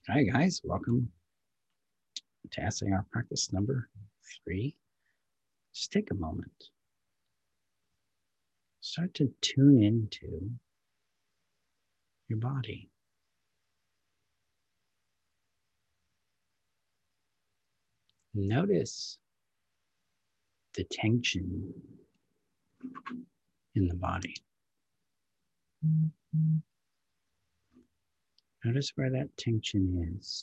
Hi guys, welcome to SAR practice number 3. Just take a moment. Start to tune into your body. Notice the tension in the body. Notice where that tension is.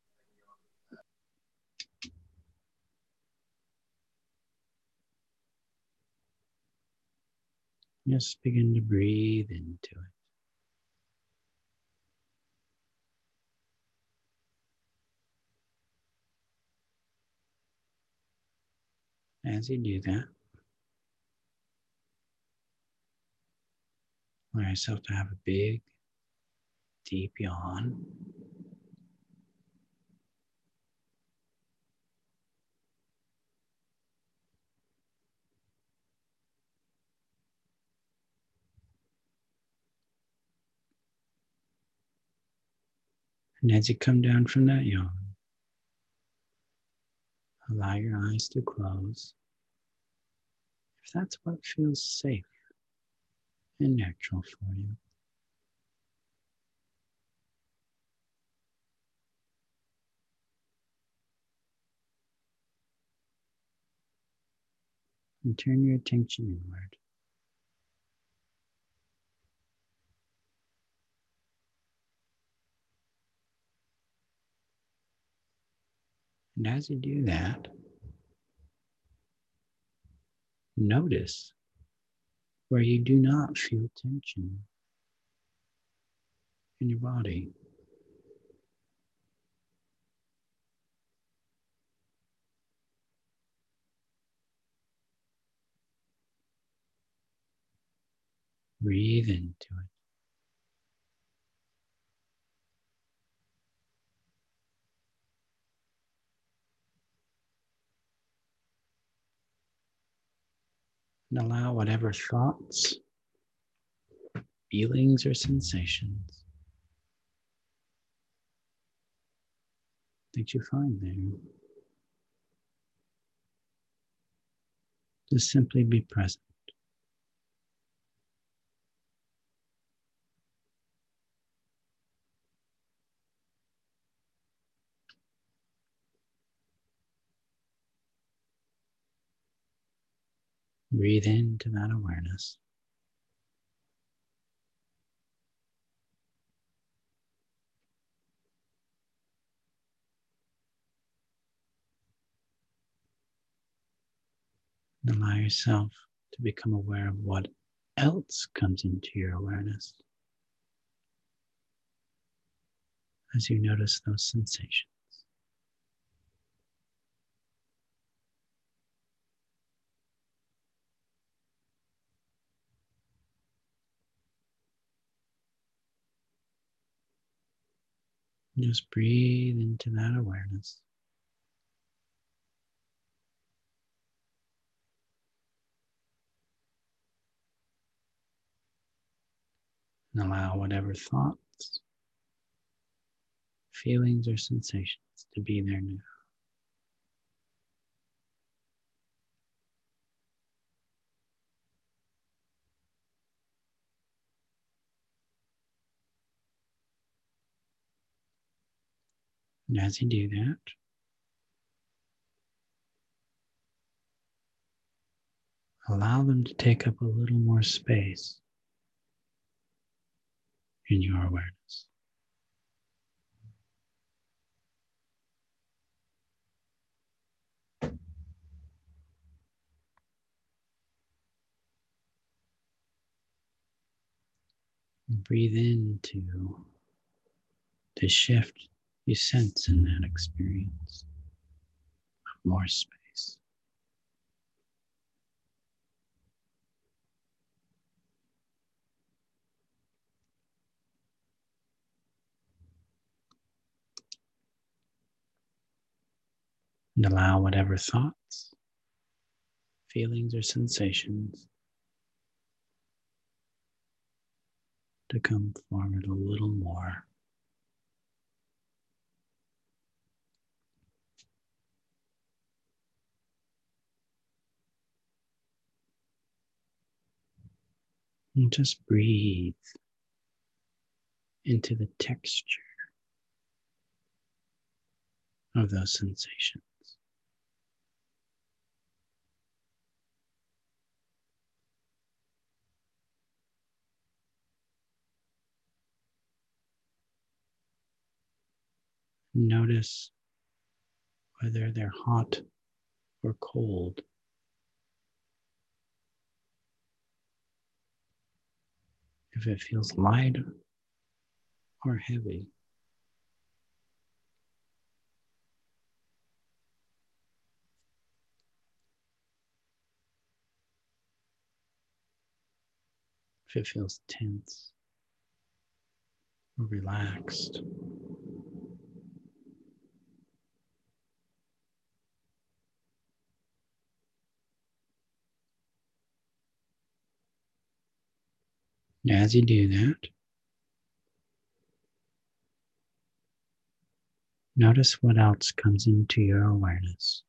Just begin to breathe into it. As you do that, allow yourself to have a big, deep yawn. And as you come down from that yawn, allow your eyes to close if that's what feels safe and natural for you. And turn your attention inward. And as you do that, notice where you do not feel tension in your body. Breathe into it. And allow whatever thoughts, feelings, or sensations that you find there to simply be present. Breathe into that awareness. And allow yourself to become aware of what else comes into your awareness as you notice those sensations. Just breathe into that awareness. And allow whatever thoughts, feelings, or sensations to be there now. And as you do that, allow them to take up a little more space in your awareness. And breathe into the shift you sense in that experience of more space. And allow whatever thoughts, feelings, or sensations to come forward a little more. And just breathe into the texture of those sensations. Notice whether they're hot or cold. If it feels light or heavy. If it feels tense or relaxed. As you do that, notice what else comes into your awareness.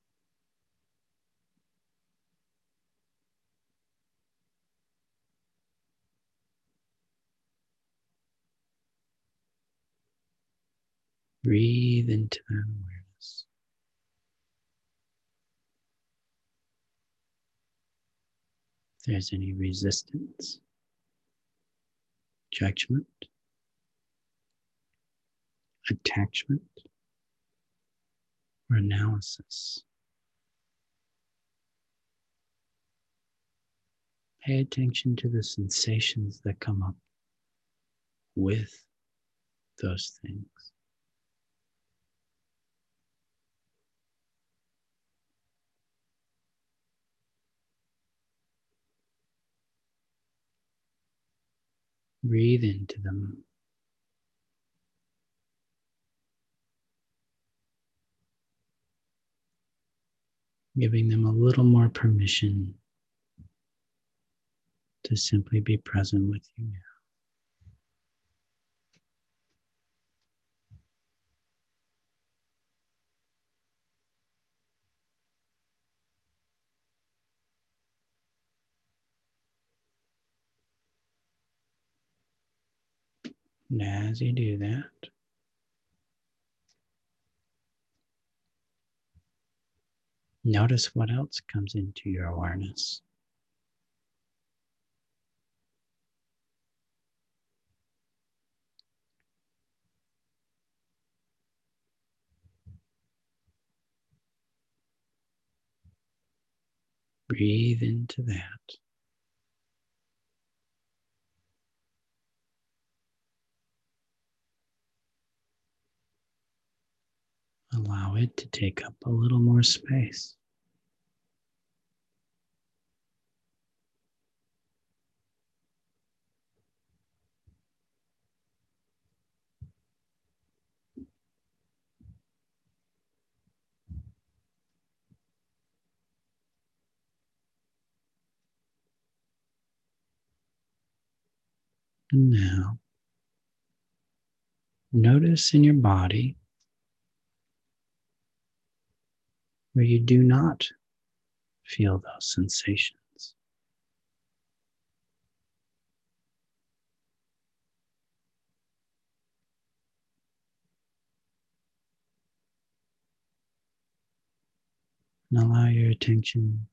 Breathe into that awareness. If there's any resistance, judgment, attachment, or analysis, pay attention to the sensations that come up with those things. Breathe into them. Giving them a little more permission to simply be present with you now. And as you do that, notice what else comes into your awareness. Breathe into that. Allow it to take up a little more space. And now, notice in your body where you do not feel those sensations. And allow your attention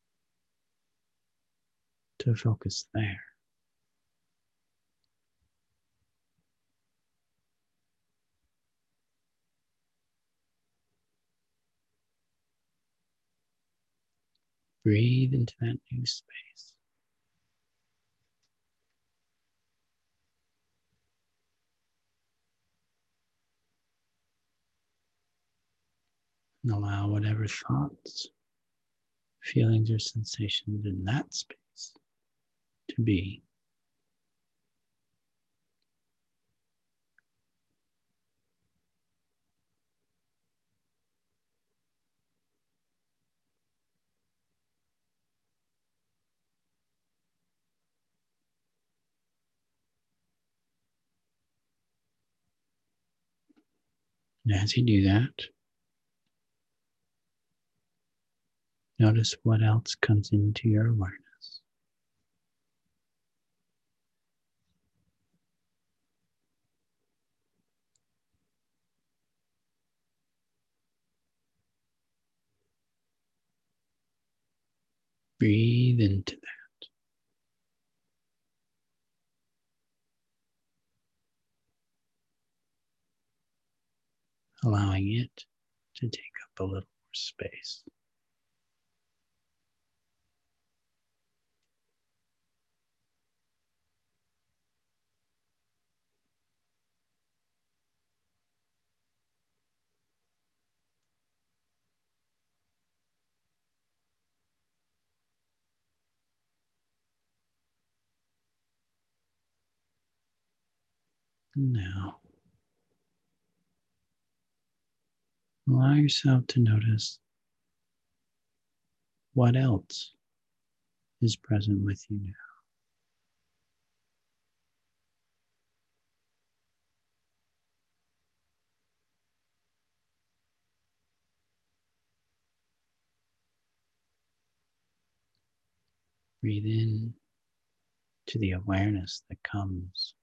to focus there. Breathe into that new space. And allow whatever thoughts, feelings, or sensations in that space to be. And as you do that, notice what else comes into your awareness. Breathe into that. Allowing it to take up a little more space. Now, allow yourself to notice what else is present with you now. Breathe in to the awareness that comes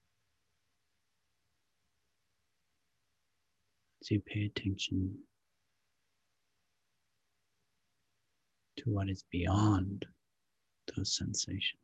as you pay attention to what is beyond those sensations.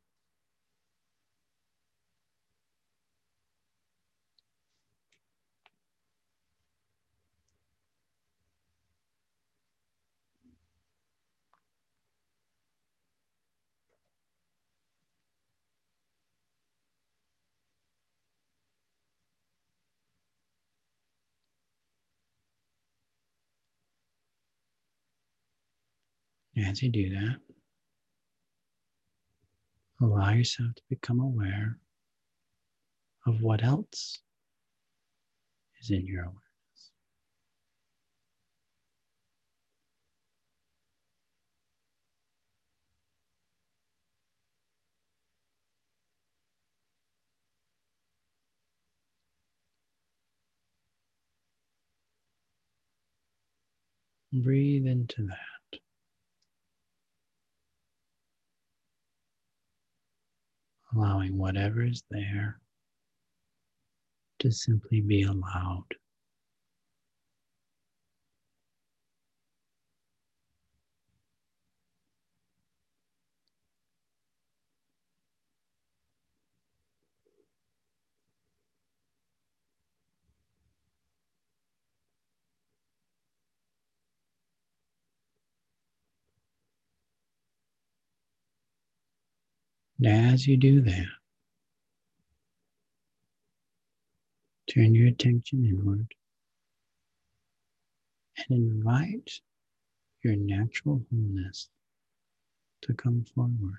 As you do that, allow yourself to become aware of what else is in your awareness. Breathe into that. Allowing whatever is there to simply be allowed. And as you do that, turn your attention inward and invite your natural wholeness to come forward.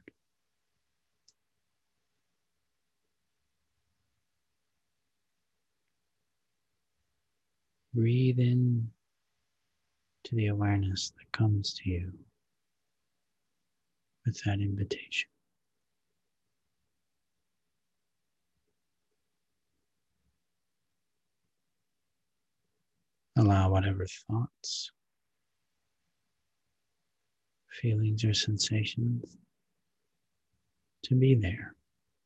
Breathe in to the awareness that comes to you with that invitation. Allow whatever thoughts, feelings, or sensations to be there.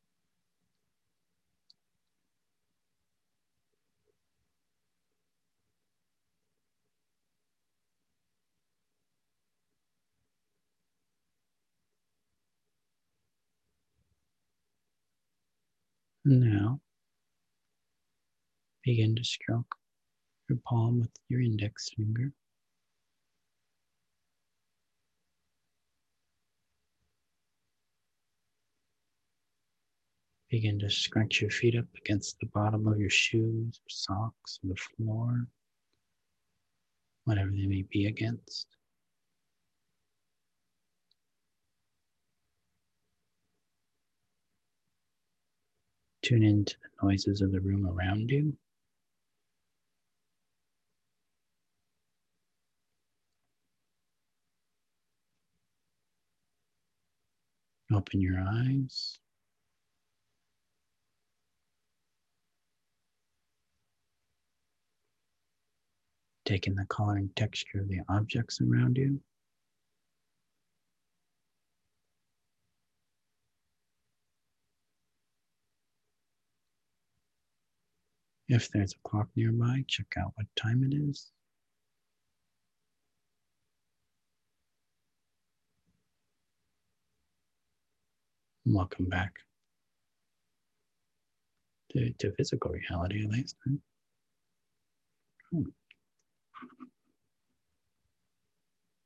And now, begin to stroke your palm with your index finger. Begin to scrunch your feet up against the bottom of your shoes or socks or the floor, whatever they may be against. Tune into the noises of the room around you. Open your eyes. Take in the color and texture of the objects around you. If there's a clock nearby, check out what time it is. Welcome back to physical reality, at least.